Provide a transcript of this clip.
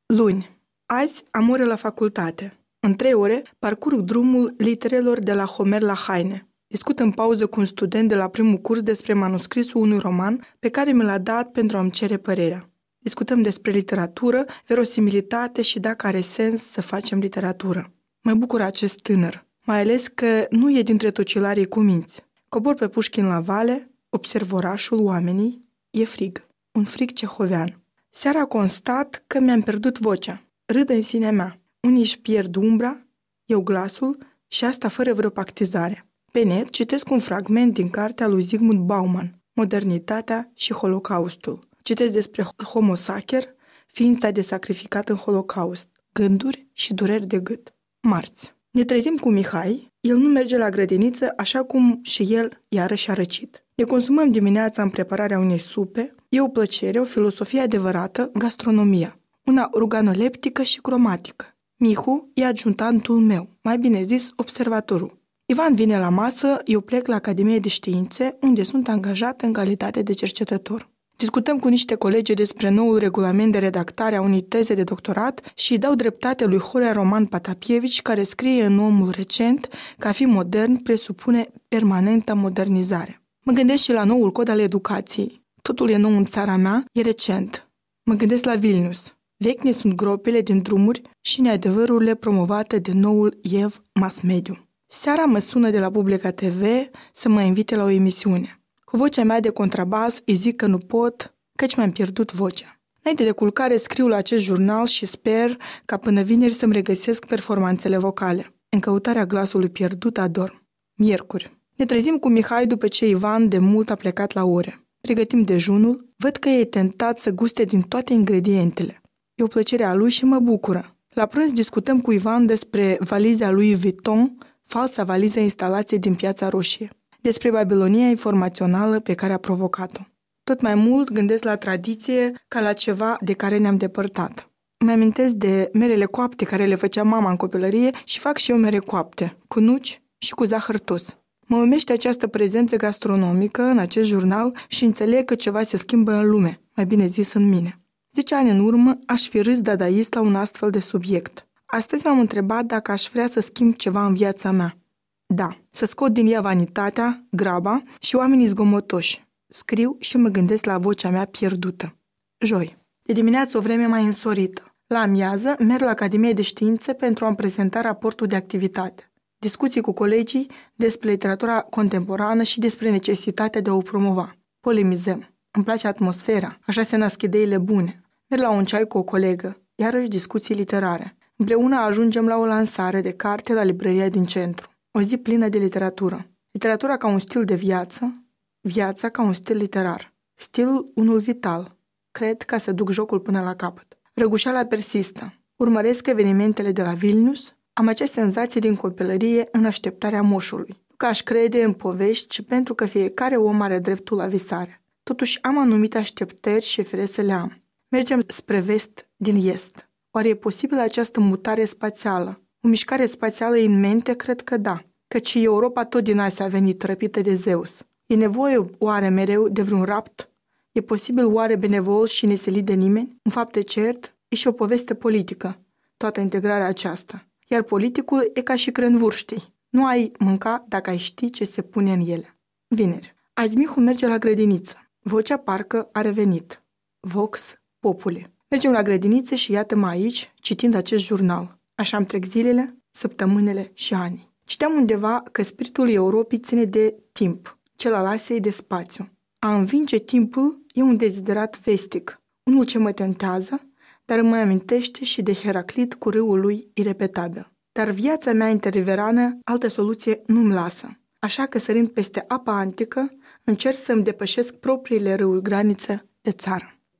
Luni. Azi am ore la facultate. În 3 ore parcurg drumul literelor de la Homer la Haine. Discut în pauză cu un student de la primul curs despre manuscrisul unui roman pe care mi l-a dat pentru a-mi cere părerea. Discutăm despre literatură, verosimilitate și dacă are sens să facem literatură. Mă bucură acest tânăr, mai ales că nu e dintre tocilarii cuminți. Cobor pe Pușkin la vale, observ orașul, oamenii, e frig. Un frig cehovean. Seara constat că mi-am pierdut vocea. Râd în sinea mea. Unii își pierd umbra, eu glasul și asta fără vreo pactizare. Pe net citesc un fragment din cartea lui Zygmunt Bauman, Modernitatea și Holocaustul. Citesc despre Homo sacer, ființa de sacrificat în Holocaust, gânduri și dureri de gât. Marți. Ne trezim cu Mihai, el nu merge la grădiniță așa cum și el iarăși a răcit. Ne consumăm dimineața în prepararea unei supe, e o plăcere, o filosofie adevărată, gastronomia, una organoleptică și cromatică. Mihu e adjuntantul meu, mai bine zis observatorul. Ivan vine la masă, eu plec la Academie de Științe, unde sunt angajat în calitate de cercetător. Discutăm cu niște colegi despre noul regulament de redactare a unei teze de doctorat și îi dau dreptate lui Horea Roman Patapievici, care scrie în Omul recent că a fi modern presupune permanentă modernizare. Mă gândesc și la noul cod al educației. Totul e nou în țara mea, e recent. Mă gândesc la Vilnius. Vechi ne sunt gropile din drumuri și neadevărurile promovate de noul Ev mass mediu. Seara mă sună de la Publica TV să mă invite la o emisiune. Cu vocea mea de contrabas îi zic că nu pot, căci mi-am pierdut vocea. Înainte de culcare scriu la acest jurnal și sper ca până vineri să-mi regăsesc performanțele vocale. În căutarea glasului pierdut adorm. Miercuri. Ne trezim cu Mihai după ce Ivan de mult a plecat la ore. Pregătim dejunul, văd că e tentat să guste din toate ingredientele. E o plăcere a lui și mă bucură. La prânz discutăm cu Ivan despre valiza lui Vuitton, falsa valiză instalației din Piața Roșie, despre Babilonia informațională pe care a provocat-o. Tot mai mult gândesc la tradiție ca la ceva de care ne-am depărtat. Îmi amintesc de merele coapte care le făcea mama în copilărie și fac și eu mere coapte, cu nuci și cu zahăr tos. Mă uimește această prezență gastronomică în acest jurnal și înțeleg că ceva se schimbă în lume, mai bine zis în mine. 10 ani în urmă aș fi râs dadaist la un astfel de subiect. Astăzi m-am întrebat dacă aș vrea să schimb ceva în viața mea. Da, să scot din ea vanitatea, graba și oamenii zgomotoși. Scriu și mă gândesc la vocea mea pierdută. Joi. De dimineață o vreme mai însorită. La amiază merg la Academie de Științe pentru a-mi prezenta raportul de activitate. Discuții cu colegii despre literatura contemporană și despre necesitatea de a o promova. Polemizăm. Îmi place atmosfera, așa se nasc ideile bune. Merg la un ceai cu o colegă, iarăși discuții literare. Împreună ajungem la o lansare de carte la librăria din centru. O zi plină de literatură. Literatura ca un stil de viață, viața ca un stil literar. Stilul unul vital. Cred ca să duc jocul până la capăt. Răgușeala persistă. Urmăresc evenimentele de la Vilnius. Am acea senzație din copilărie în așteptarea moșului. Nu că aș crede în povești, ci pentru că fiecare om are dreptul la visare. Totuși am anumite așteptări și firesc să le am. Mergem spre vest din est. Oare e posibilă această mutare spațială? O mișcare spațială în mente? Cred că da. Căci Europa tot din Asia a venit răpită de Zeus. E nevoie oare mereu de vreun rapt? E posibil oare benevol și neselit de nimeni? Un fapt cert, e și o poveste politică, toată integrarea aceasta. Iar politicul e ca și crânvurștii. Nu ai mânca dacă ai ști ce se pune în ele. Vineri. Azi Mihu merge la grădiniță. Vocea parcă a revenit. Vox populi. Mergem la grădiniță și iată-mă aici, citind acest jurnal. Așa îmi trec zilele, săptămânile și anii. Citeam undeva că spiritul Europei ține de timp, cel al Asiei de spațiu. A învinge timpul e un deziderat vestic, unul ce mă tentează, dar îmi amintește și de Heraclit cu râul lui irepetabil. Dar viața mea interriverană altă soluție nu-mi lasă. Așa că sărind peste apa antică, încerc să-mi depășesc propriile râuri granițe de țară.